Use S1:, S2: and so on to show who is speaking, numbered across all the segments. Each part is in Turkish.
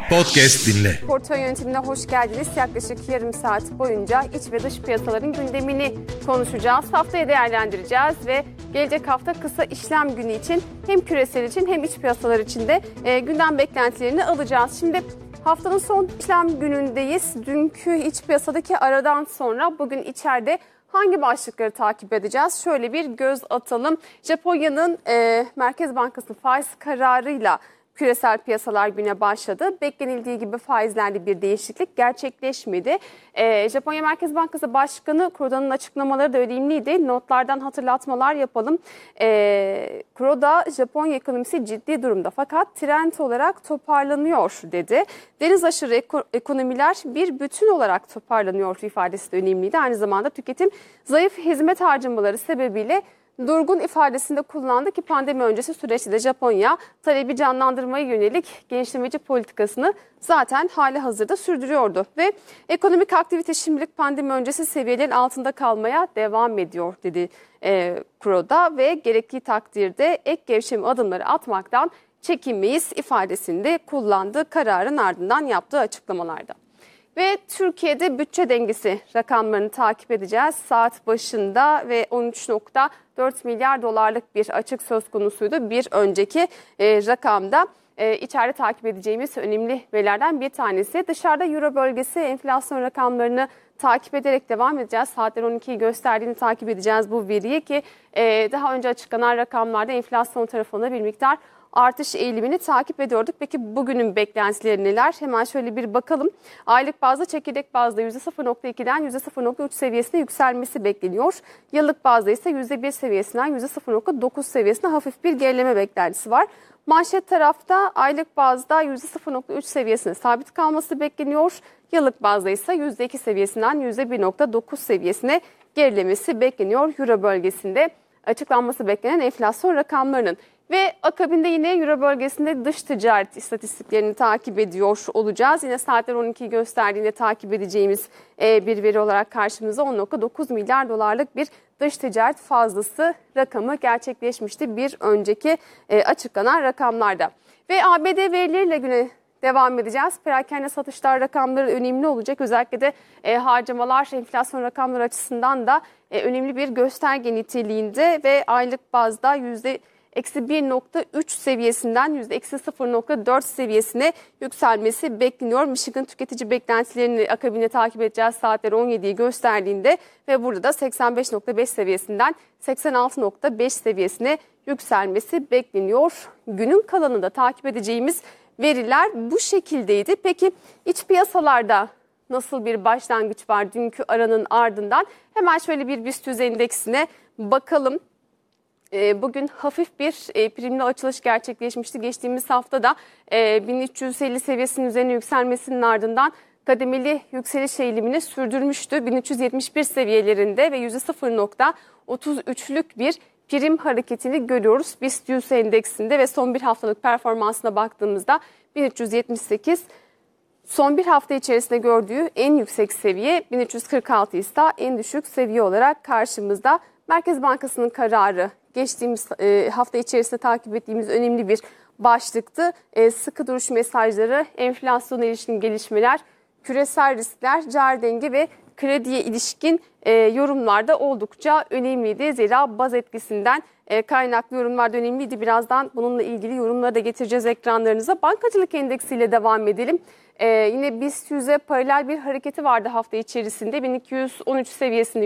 S1: Podcast dinle.
S2: Portföy yönetimine hoş geldiniz. Yaklaşık yarım saat boyunca iç ve dış piyasaların gündemini konuşacağız. Haftayı değerlendireceğiz ve gelecek hafta kısa işlem günü için hem küresel için hem iç piyasalar için de gündem beklentilerini alacağız. Şimdi haftanın son işlem günündeyiz. Dünkü iç piyasadaki aradan sonra bugün içeride hangi başlıkları takip edeceğiz? Şöyle bir göz atalım. Japonya'nın Merkez Bankası faiz kararıyla küresel piyasalar güne başladı. Beklenildiği gibi faizlerde bir değişiklik gerçekleşmedi. Japonya Merkez Bankası Başkanı Kuroda'nın açıklamaları da önemliydi. Notlardan hatırlatmalar yapalım. Kuroda Japonya ekonomisi ciddi durumda fakat trend olarak toparlanıyor dedi. Deniz aşırı ekonomiler bir bütün olarak toparlanıyor ifadesi de önemliydi. Aynı zamanda tüketim zayıf hizmet harcamaları sebebiyle durgun ifadesinde kullandı ki pandemi öncesi süreçte de Japonya talebi canlandırmaya yönelik genişlemeci politikasını zaten hali hazırda sürdürüyordu. Ve ekonomik aktivite şimdilik pandemi öncesi seviyelerin altında kalmaya devam ediyor dedi Kuroda ve gerektiği takdirde ek gevşeme adımları atmaktan çekinmeyiz ifadesini de kullandı kararın ardından yaptığı açıklamalarda. Ve Türkiye'de bütçe dengesi rakamlarını takip edeceğiz. Saat başında ve 13.4 milyar dolarlık bir açık söz konusuydu. Bir önceki rakamda içeride takip edeceğimiz önemli verilerden bir tanesi. Dışarıda Euro bölgesi enflasyon rakamlarını takip ederek devam edeceğiz. Saatler 12'yi gösterdiğini takip edeceğiz bu veriyi ki daha önce açıklanan rakamlarda enflasyon tarafında bir miktar artış eğilimini takip ediyorduk. Peki bugünün beklentileri neler? Hemen şöyle bir bakalım. Aylık bazda çekirdek bazda %0.2'den %0.3 seviyesine yükselmesi bekleniyor. Yıllık bazda ise %1 seviyesinden %0.9 seviyesine hafif bir gerileme beklentisi var. Manşet tarafta aylık bazda %0.3 seviyesine sabit kalması bekleniyor. Yıllık bazda ise %2 seviyesinden %1.9 seviyesine gerilemesi bekleniyor. Euro bölgesinde açıklanması beklenen enflasyon rakamlarının. Ve akabinde yine Euro bölgesinde dış ticaret istatistiklerini takip ediyor olacağız. Yine saatler 12'yi gösterdiğinde takip edeceğimiz bir veri olarak karşımıza 10.9 milyar dolarlık bir dış ticaret fazlası rakamı gerçekleşmişti bir önceki açıklanan rakamlarda. Ve ABD verileriyle güne devam edeceğiz. Perakende satışlar rakamları önemli olacak. Özellikle de harcamalar enflasyon rakamları açısından da önemli bir gösterge niteliğinde ve aylık bazda %-1.3 seviyesinden %-0.4 seviyesine yükselmesi bekleniyor. Michigan tüketici beklentilerini akabinde takip edeceğiz saatler 17'yi gösterdiğinde ve burada da 85.5 seviyesinden 86.5 seviyesine yükselmesi bekleniyor. Günün kalanında takip edeceğimiz veriler bu şekildeydi. Peki iç piyasalarda nasıl bir başlangıç var dünkü aranın ardından? Hemen şöyle bir BIST 100 endeksine bakalım. Bugün hafif bir primli açılış gerçekleşmişti. Geçtiğimiz haftada 1350 seviyesinin üzerine yükselmesinin ardından kademeli yükseliş eğilimini sürdürmüştü. 1371 seviyelerinde ve %0.33'lük bir prim hareketini görüyoruz. BIST 100 endeksinde ve son bir haftalık performansına baktığımızda 1378 son bir hafta içerisinde gördüğü en yüksek seviye, 1346 ise en düşük seviye olarak karşımızda. Merkez Bankası'nın kararı geçtiğimiz hafta içerisinde takip ettiğimiz önemli bir başlıktı. Sıkı duruş mesajları, enflasyona ilişkin gelişmeler, küresel riskler, cari denge ve krediye ilişkin yorumlarda oldukça önemliydi. Zira baz etkisinden kaynaklı yorumlar da önemliydi. Birazdan bununla ilgili yorumları da getireceğiz ekranlarınıza. Bankacılık endeksiyle devam edelim. Yine BIST 100'e paralel bir hareketi vardı hafta içerisinde. 1213 seviyesinde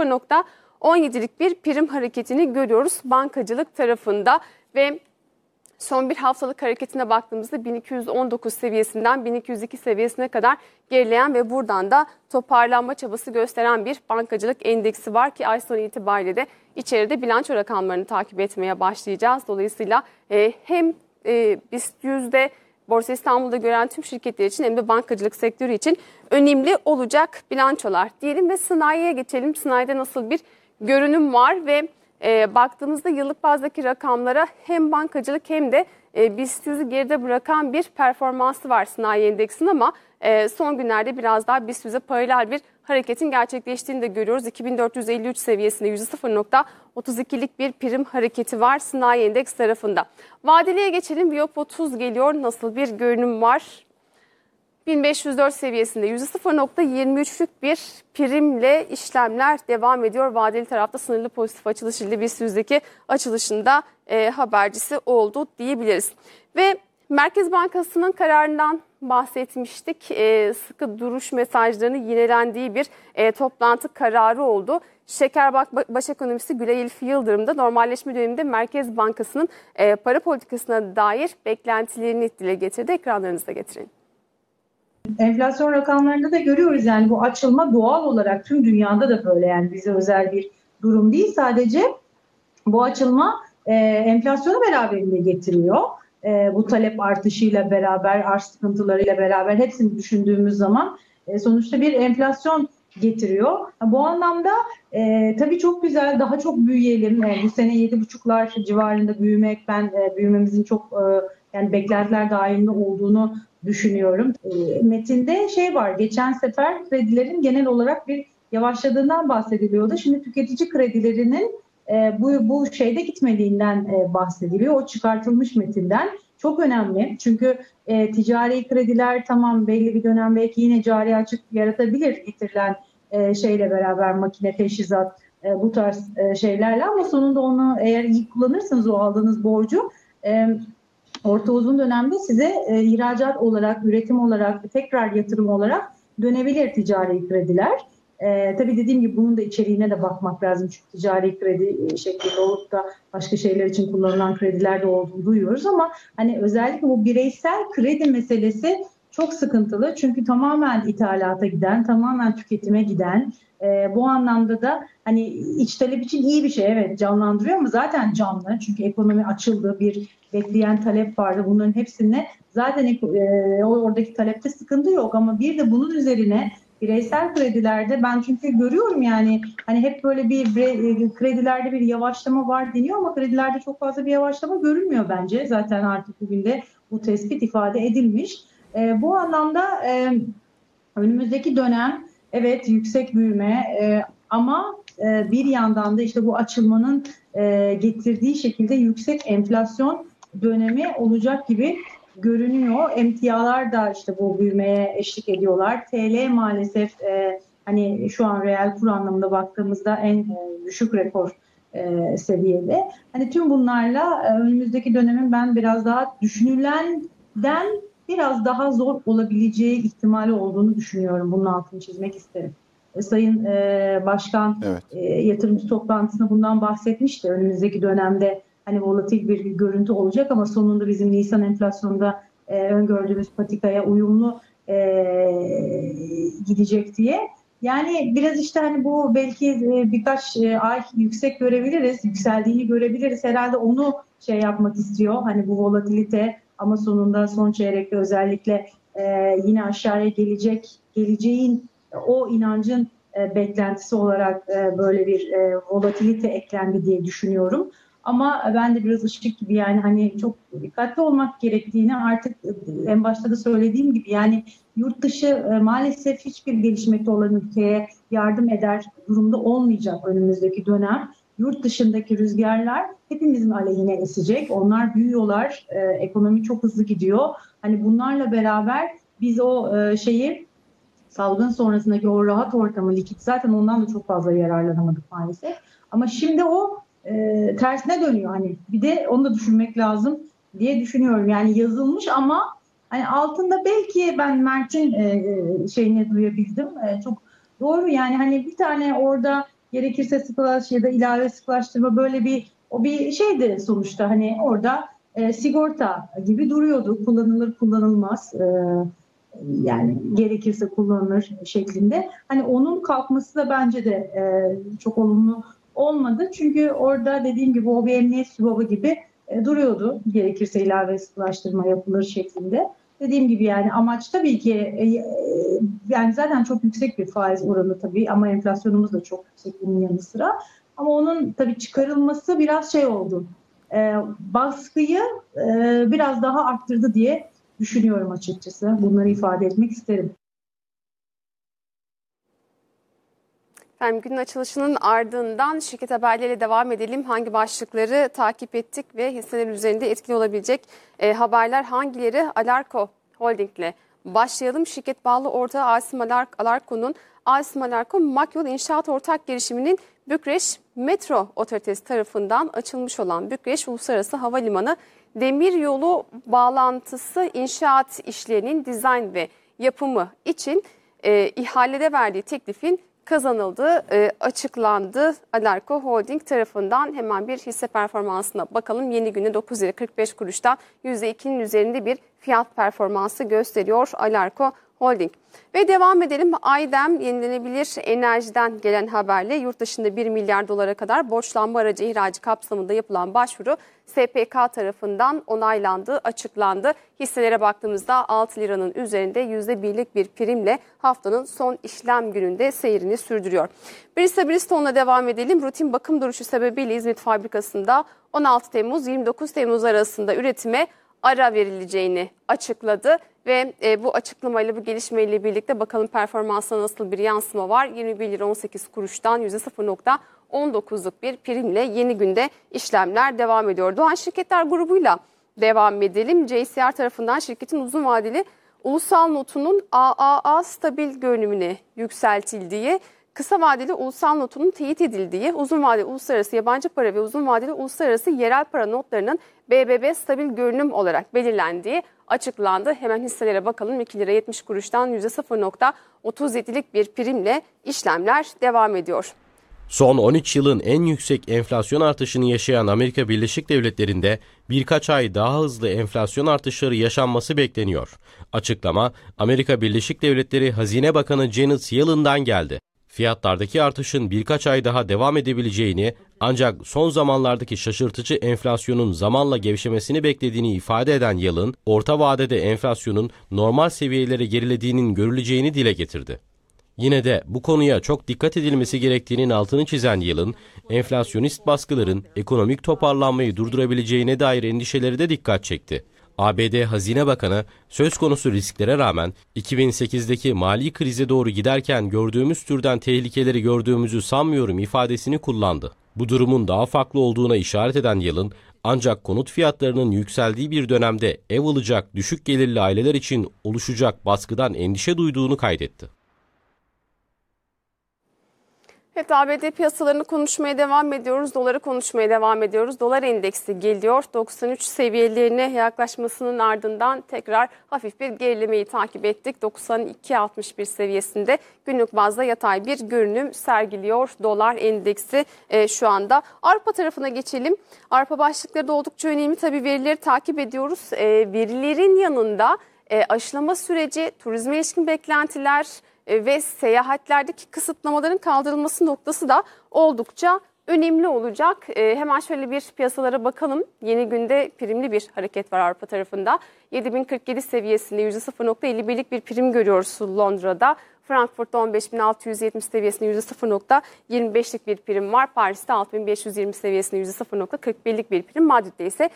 S2: %0.17'lik bir prim hareketini görüyoruz bankacılık tarafında ve son bir haftalık hareketine baktığımızda 1219 seviyesinden 1202 seviyesine kadar gerileyen ve buradan da toparlanma çabası gösteren bir bankacılık endeksi var ki ay sonu itibariyle de içeride bilanço rakamlarını takip etmeye başlayacağız. Dolayısıyla hem BIST 100'de Borsa İstanbul'da gören tüm şirketler için hem de bankacılık sektörü için önemli olacak bilançolar diyelim ve sanayiye geçelim. Sanayide nasıl bir görünüm var ve baktığımızda yıllık bazdaki rakamlara hem bankacılık hem de BIST 100'ü geride bırakan bir performansı var sanayi endeksinin ama son günlerde biraz daha BIST 100'e paralel bir hareketin gerçekleştiğini de görüyoruz. 2453 seviyesinde %0.32'lik bir prim hareketi var sanayi endeks tarafında. Vadeliye geçelim. Viyop 30 geliyor. Nasıl bir görünüm var? 1504 seviyesinde %0.23'lük bir primle işlemler devam ediyor. Vadeli tarafta sınırlı pozitif açılış ile BIST 100'deki açılışında habercisi oldu diyebiliriz. Ve Merkez Bankası'nın kararından bahsetmiştik. Sıkı duruş mesajlarının yinelendiği bir toplantı kararı oldu. Şekerbank Baş Ekonomisti Gülay Elif Yıldırım da normalleşme döneminde Merkez Bankası'nın para politikasına dair beklentilerini dile getirdi. Ekranlarınıza getirin.
S1: Enflasyon rakamlarında da görüyoruz, yani bu açılma doğal olarak tüm dünyada da böyle, yani bize özel bir durum değil. Sadece bu açılma enflasyonu beraberinde getiriyor. Bu talep artışıyla beraber, arz sıkıntılarıyla beraber hepsini düşündüğümüz zaman sonuçta bir enflasyon getiriyor. Bu anlamda tabii çok güzel, daha çok büyüyelim. Bu sene 7,5'lar civarında büyümek, ben büyümemizin çok yani beklentiler dahilinde olduğunu düşünüyorum. Metinde şey var, geçen sefer kredilerin genel olarak bir yavaşladığından bahsediliyordu. Şimdi tüketici kredilerinin bu şeyde gitmediğinden bahsediliyor. O çıkartılmış metinden. Çok önemli. Çünkü ticari krediler tamam belli bir dönem belki yine cari açık yaratabilir getirilen şeyle beraber, makine, teçhizat, bu tarz şeylerle, ama sonunda onu eğer iyi kullanırsanız o aldığınız borcu orta uzun dönemde size ihracat olarak, üretim olarak, tekrar yatırım olarak dönebilir ticari krediler. Tabii dediğim gibi bunun da içeriğine de bakmak lazım. Çünkü ticari kredi şeklinde olup da başka şeyler için kullanılan krediler de olduğunu duyuyoruz, ama hani özellikle bu bireysel kredi meselesi çok sıkıntılı. Çünkü tamamen ithalata giden, tamamen tüketime giden, bu anlamda da hani iç talep için iyi bir şey, evet, canlandırıyor ama zaten canlı. Çünkü ekonomi açıldı, bir bekleyen talep vardı. Bunların hepsine zaten oradaki talepte sıkıntı yok, ama bir de bunun üzerine bireysel kredilerde ben çünkü görüyorum, yani hani hep böyle bir kredilerde bir yavaşlama var deniyor ama kredilerde çok fazla bir yavaşlama görünmüyor bence. Zaten artık bugün de bu tespit ifade edilmiş. Bu anlamda önümüzdeki dönem evet yüksek büyüme ama bir yandan da işte bu açılmanın getirdiği şekilde yüksek enflasyon dönemi olacak gibi görünüyor. Emtialar da işte bu büyümeye eşlik ediyorlar. TL maalesef hani şu an reel kur anlamında baktığımızda en düşük rekor seviyede. Hani tüm bunlarla önümüzdeki dönemin ben biraz daha düşünülenden biraz daha zor olabileceği ihtimali olduğunu düşünüyorum. Bunun altını çizmek isterim. Sayın Başkan evet, yatırımcı toplantısında bundan bahsetmişti. Önümüzdeki dönemde hani volatil bir görüntü olacak ama sonunda bizim Nisan enflasyonunda öngördüğümüz patikaya uyumlu gidecek diye. Yani biraz işte hani bu belki birkaç ay yüksek görebiliriz, yükseldiğini görebiliriz. Herhalde onu şey yapmak istiyor. Hani bu volatilite ama sonunda son çeyrekte özellikle yine aşağıya geleceğin o inancın beklentisi olarak böyle bir volatilite eklendi diye düşünüyorum. Ama ben de biraz ışık gibi, yani hani çok dikkatli olmak gerektiğini artık en başta da söylediğim gibi, yani yurt dışı maalesef hiçbir gelişmekte olan ülkeye yardım eder durumda olmayacak önümüzdeki dönem. Yurt dışındaki rüzgarlar hepimizin aleyhine esecek. Onlar büyüyorlar, ekonomi çok hızlı gidiyor. Hani bunlarla beraber biz o salgın sonrasındaki o rahat ortamı, likit, zaten ondan da çok fazla yararlanamadık maalesef. Ama şimdi o tersine dönüyor, hani bir de onu da düşünmek lazım diye düşünüyorum. Yani yazılmış ama hani altında belki ben Mert'in şeyini duyabildim. Çok doğru, yani hani bir tane orada gerekirse sıkılaş ya da ilave sıkılaştırma, böyle bir şeydi sonuçta, hani orada sigorta gibi duruyordu. Kullanılır kullanılmaz. Yani gerekirse kullanılır şeklinde. Hani onun kalkması da bence de çok olumlu olmadı. Çünkü orada dediğim gibi o bir emniyet sübabı gibi duruyordu. Gerekirse ilave sıkılaştırma yapılır şeklinde. Dediğim gibi yani amaç tabii ki yani zaten çok yüksek bir faiz oranı tabii, ama enflasyonumuz da çok yüksek bunun yanı sıra. Ama onun tabii çıkarılması biraz şey oldu. Baskıyı biraz daha arttırdı diye düşünüyorum açıkçası. Bunları ifade etmek isterim.
S2: Efendim, günün açılışının ardından şirket haberleriyle devam edelim. Hangi başlıkları takip ettik ve hisseler üzerinde etkili olabilecek haberler hangileri? Alarko Holding'le başlayalım. Şirket bağlı ortağı Asim Alarko'nun Asim Alarko Makyol İnşaat Ortak Girişimi'nin Bükreş Metro Otoritesi tarafından açılmış olan Bükreş Uluslararası Havalimanı demiryolu bağlantısı inşaat işlerinin dizayn ve yapımı için ihalede verdiği teklifin kazanıldığı açıklandı. Alarko Holding tarafından hemen bir hisse performansına bakalım. Yeni günde 9 lira 45 kuruştan %2'nin üzerinde bir fiyat performansı gösteriyor Alarko Holding. Ve devam edelim. Aydem yenilenebilir enerjiden gelen haberle yurt dışında 1 milyar dolara kadar borçlanma aracı ihracı kapsamında yapılan başvuru SPK tarafından onaylandı, açıklandı. Hisselere baktığımızda 6 liranın üzerinde %1'lik bir primle haftanın son işlem gününde seyrini sürdürüyor. Bridgestone'la devam edelim. Rutin bakım duruşu sebebiyle İzmit fabrikasında 16 Temmuz-29 Temmuz arasında üretime ara verileceğini açıkladı ve bu açıklamayla, bu gelişmeyle birlikte bakalım performansına nasıl bir yansıma var. 21 lira 18 kuruştan %0.19'luk bir primle yeni günde işlemler devam ediyor. Doğan Şirketler grubuyla devam edelim. JCR tarafından şirketin uzun vadeli ulusal notunun AAA stabil görünümüne yükseltildiği, kısa vadeli ulusal notunun teyit edildiği, uzun vadeli uluslararası yabancı para ve uzun vadeli uluslararası yerel para notlarının BBB stabil görünüm olarak belirlendiği açıklandı. Hemen hisselere bakalım. 2 lira 70 kuruştan %0.37'lik bir primle işlemler devam ediyor.
S3: Son 13 yılın en yüksek enflasyon artışını yaşayan Amerika Birleşik Devletleri'nde birkaç ay daha hızlı enflasyon artışları yaşanması bekleniyor. Açıklama Amerika Birleşik Devletleri Hazine Bakanı Janet Yellen'dan geldi. Fiyatlardaki artışın birkaç ay daha devam edebileceğini, ancak son zamanlardaki şaşırtıcı enflasyonun zamanla gevşemesini beklediğini ifade eden Yellen, orta vadede enflasyonun normal seviyelere gerilediğinin görüleceğini dile getirdi. Yine de bu konuya çok dikkat edilmesi gerektiğinin altını çizen Yellen, enflasyonist baskıların ekonomik toparlanmayı durdurabileceğine dair endişeleri de dikkat çekti. ABD Hazine Bakanı söz konusu risklere rağmen 2008'deki mali krize doğru giderken gördüğümüz türden tehlikeleri gördüğümüzü sanmıyorum ifadesini kullandı. Bu durumun daha farklı olduğuna işaret eden Yellen, ancak konut fiyatlarının yükseldiği bir dönemde ev alacak düşük gelirli aileler için oluşacak baskıdan endişe duyduğunu kaydetti.
S2: Evet, ABD piyasalarını konuşmaya devam ediyoruz. Doları konuşmaya devam ediyoruz. Dolar endeksi geliyor. 93 seviyelerine yaklaşmasının ardından tekrar hafif bir gerilemeyi takip ettik. 92.61 seviyesinde günlük bazda yatay bir görünüm sergiliyor dolar endeksi şu anda. Avrupa tarafına geçelim. Avrupa başlıkları da oldukça önemli. Tabii verileri takip ediyoruz. Verilerin yanında aşılama süreci, turizme ilişkin beklentiler ve seyahatlerdeki kısıtlamaların kaldırılması noktası da oldukça önemli olacak. Hemen şöyle bir piyasalara bakalım. Yeni günde primli bir hareket var Avrupa tarafında. 7047 seviyesinde %0.51'lik bir prim görüyoruz Londra'da. Frankfurt'ta 15.670 seviyesinde %0.25'lik bir prim var. Paris'te 6.520 seviyesinde %0.41'lik bir prim. Madrid'de ise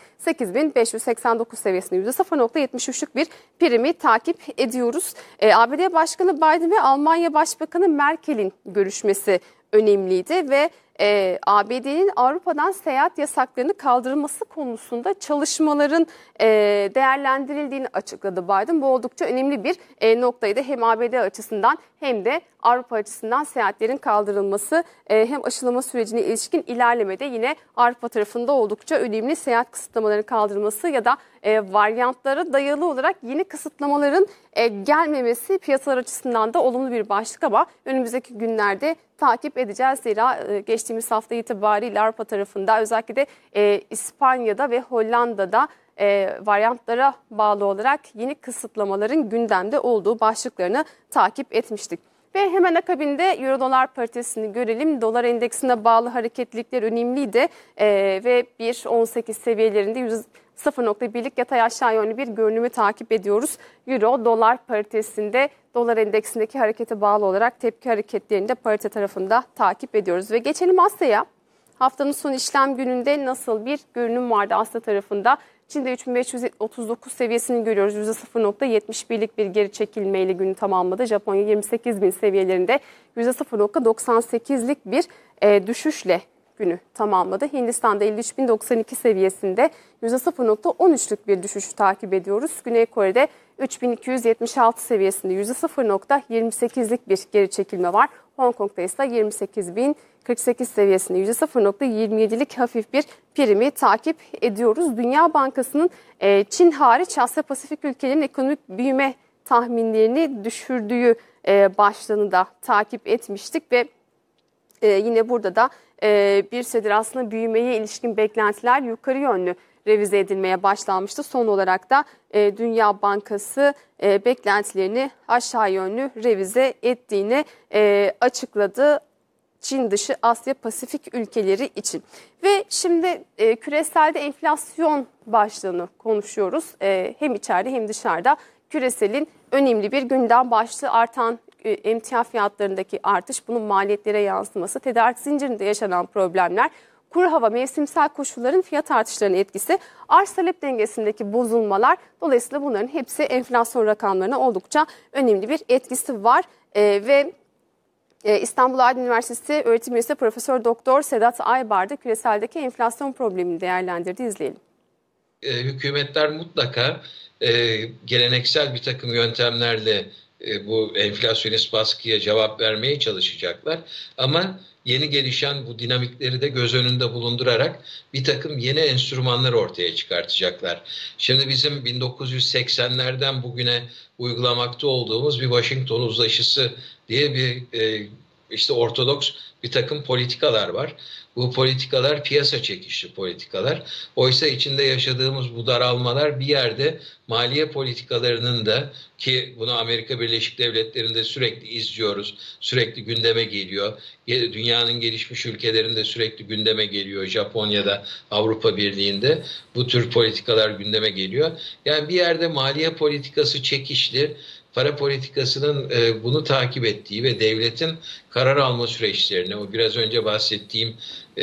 S2: 8.589 seviyesinde %0.73'lük bir primi takip ediyoruz. ABD Başkanı Biden ve Almanya Başbakanı Merkel'in görüşmesi önemliydi ve ABD'nin Avrupa'dan seyahat yasaklarını kaldırılması konusunda çalışmaların değerlendirildiğini açıkladı Biden. Bu oldukça önemli bir noktaydı. Hem ABD açısından hem de Avrupa açısından seyahatlerin kaldırılması hem aşılama sürecine ilişkin ilerlemede yine Avrupa tarafında oldukça önemli seyahat kısıtlamalarının kaldırılması ya da varyantlara dayalı olarak yeni kısıtlamaların gelmemesi piyasalar açısından da olumlu bir başlık ama önümüzdeki günlerde takip edeceğiz. Zira geçtiğimiz hafta itibariyle Avrupa tarafında özellikle de İspanya'da ve Hollanda'da varyantlara bağlı olarak yeni kısıtlamaların gündemde olduğu başlıklarını takip etmiştik. Ve hemen akabinde Euro-Dolar paritesini görelim. Dolar endeksine bağlı hareketlilikler önemliydi ve 1.18 seviyelerinde 0.1'lik yatay aşağı yönlü bir görünümü takip ediyoruz. Euro-Dolar paritesinde dolar endeksindeki harekete bağlı olarak tepki hareketlerini de parite tarafında takip ediyoruz. Ve geçelim Asya'ya. Haftanın son işlem gününde nasıl bir görünüm vardı Asya tarafında? Çin'de 3539 seviyesini görüyoruz. %0.71'lik bir geri çekilmeyle günü tamamladı. Japonya 28.000 seviyelerinde %0.98'lik bir düşüşle günü tamamladı. Hindistan'da 53.092 seviyesinde %0.13'lük bir düşüşü takip ediyoruz. Güney Kore'de 3276 seviyesinde %0.28'lik bir geri çekilme var. Hong Kong'da ise 28.048 seviyesinde %0.27'lik hafif bir primi takip ediyoruz. Dünya Bankası'nın Çin hariç Asya Pasifik ülkelerin ekonomik büyüme tahminlerini düşürdüğü başlığını da takip etmiştik ve yine burada da bir süredir aslında büyümeye ilişkin beklentiler yukarı yönlü revize edilmeye başlanmıştı. Son olarak da Dünya Bankası beklentilerini aşağı yönlü revize ettiğini açıkladı. Çin dışı Asya Pasifik ülkeleri için. Ve şimdi küreselde enflasyon başlığını konuşuyoruz. Hem içeride hem dışarıda küreselin önemli bir gündem başlığı artan emtia fiyatlarındaki artış, bunun maliyetlere yansıması, tedarik zincirinde yaşanan problemler, kuru hava, mevsimsel koşulların fiyat artışlarının etkisi, arz talep dengesindeki bozulmalar, dolayısıyla bunların hepsi enflasyon rakamlarına oldukça önemli bir etkisi var. Ve İstanbul Aydın Üniversitesi öğretim üyesi Profesör Doktor Sedat Aybar da küreseldeki enflasyon problemini değerlendirdi. İzleyelim.
S4: Hükümetler mutlaka geleneksel bir takım yöntemlerle bu enflasyonist baskıya cevap vermeye çalışacaklar. Ama yeni gelişen bu dinamikleri de göz önünde bulundurarak bir takım yeni enstrümanlar ortaya çıkartacaklar. Şimdi bizim 1980'lerden bugüne uygulamakta olduğumuz bir Washington uzlaşısı diye bir işte ortodoks bir takım politikalar var. Bu politikalar piyasa çekişli politikalar. Oysa içinde yaşadığımız bu daralmalar bir yerde maliye politikalarının da, ki bunu Amerika Birleşik Devletleri'nde sürekli izliyoruz, sürekli gündeme geliyor. Dünyanın gelişmiş ülkelerinde sürekli gündeme geliyor. Japonya'da, Avrupa Birliği'nde bu tür politikalar gündeme geliyor. Yani bir yerde maliye politikası çekişli, para politikasının bunu takip ettiği ve devletin karar alma süreçlerine, o biraz önce bahsettiğim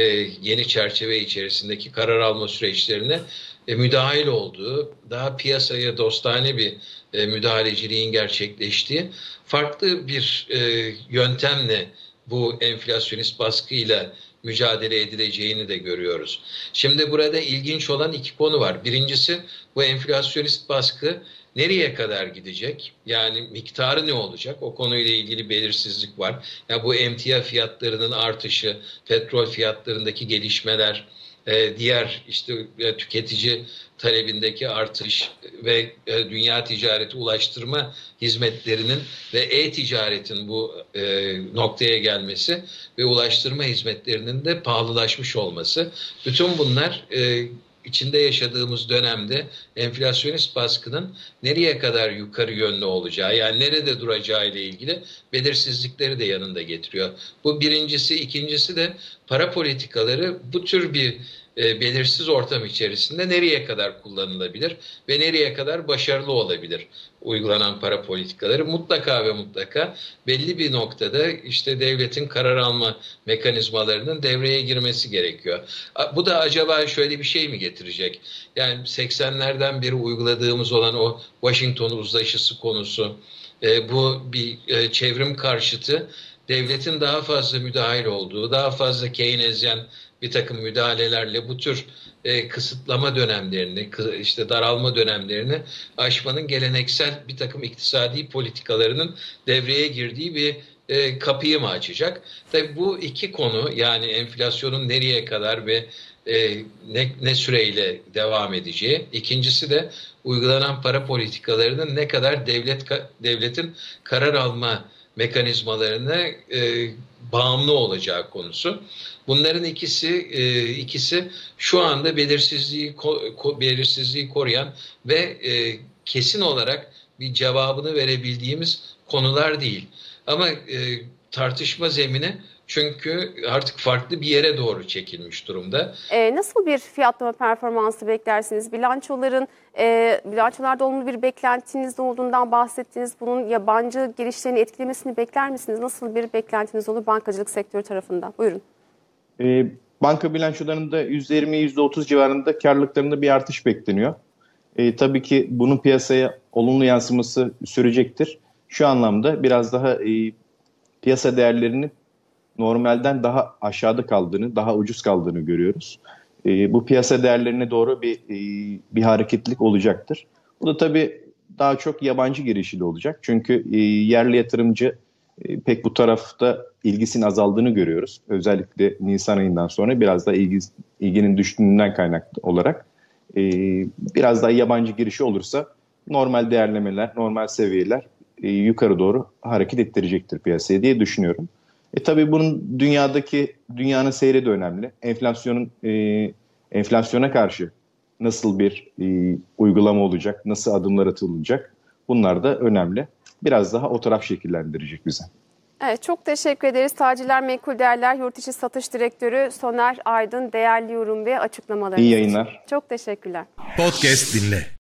S4: yeni çerçeve içerisindeki karar alma süreçlerine müdahil olduğu, daha piyasaya dostane bir müdahaleciliğin gerçekleştiği farklı bir yöntemle bu enflasyonist baskıyla mücadele edileceğini de görüyoruz. Şimdi burada ilginç olan iki konu var. Birincisi, bu enflasyonist baskı nereye kadar gidecek? Yani miktarı ne olacak? O konuyla ilgili belirsizlik var. Ya bu emtia fiyatlarının artışı, petrol fiyatlarındaki gelişmeler, diğer işte tüketici talebindeki artış ve dünya ticareti ulaştırma hizmetlerinin ve e-ticaretin bu noktaya gelmesi ve ulaştırma hizmetlerinin de pahalılaşmış olması. Bütün bunlar içinde yaşadığımız dönemde enflasyonist baskının nereye kadar yukarı yönlü olacağı, yani nerede duracağı ile ilgili belirsizlikleri de yanında getiriyor. Bu birincisi. İkincisi de para politikaları bu tür bir belirsiz ortam içerisinde nereye kadar kullanılabilir ve nereye kadar başarılı olabilir uygulanan para politikaları. Mutlaka ve mutlaka belli bir noktada işte devletin karar alma mekanizmalarının devreye girmesi gerekiyor. Bu da acaba şöyle bir şey mi getirecek? Yani 80'lerden beri uyguladığımız olan o Washington uzlaşısı konusu, bu bir çevrim karşıtı, devletin daha fazla müdahil olduğu, daha fazla Keynesyen bir takım müdahalelerle bu tür kısıtlama dönemlerini, işte daralma dönemlerini aşmanın geleneksel bir takım iktisadi politikalarının devreye girdiği bir kapıyı mı açacak? Tabii bu iki konu, yani enflasyonun nereye kadar ve ne süreyle devam edeceği. İkincisi de uygulanan para politikalarının ne kadar devletin karar alma mekanizmalarına bağımlı olacağı konusu. Bunların ikisi şu anda belirsizliği koruyan ve kesin olarak bir cevabını verebildiğimiz konular değil. Ama tartışma zemini çünkü artık farklı bir yere doğru çekilmiş durumda.
S2: Nasıl bir fiyatlama performansı beklersiniz? Bilançolarda olumlu bir beklentiniz olduğundan bahsettiniz. Bunun yabancı girişlerini etkilemesini bekler misiniz? Nasıl bir beklentiniz olur bankacılık sektörü tarafından? Buyurun.
S5: Banka bilançolarında %20-%30 civarında karlılıklarında bir artış bekleniyor. Tabii ki bunun piyasaya olumlu yansıması sürecektir. Şu anlamda biraz daha piyasa değerlerinin normalden daha aşağıda kaldığını, daha ucuz kaldığını görüyoruz. Bu piyasa değerlerine doğru bir hareketlilik olacaktır. Bu da tabii daha çok yabancı girişili olacak. Çünkü yerli yatırımcı pek bu tarafta ilgisinin azaldığını görüyoruz. Özellikle Nisan ayından sonra biraz da ilginin düştüğünden kaynaklı olarak biraz daha yabancı girişi olursa normal değerlemeler, normal seviyeler yukarı doğru hareket ettirecektir piyasaya diye düşünüyorum. Tabii bunun dünyanın seyri de önemli. Enflasyona karşı nasıl bir uygulama olacak, nasıl adımlar atılacak, bunlar da önemli. Biraz daha o taraf şekillendirecek bize.
S2: Evet, çok teşekkür ederiz. Tacirler Menkul Değerler Yurtdışı Satış Direktörü Soner Aydın değerli yorum ve açıklamalarınız
S5: İyi yayınlar.
S2: için. Çok teşekkürler.
S6: Podcast dinle.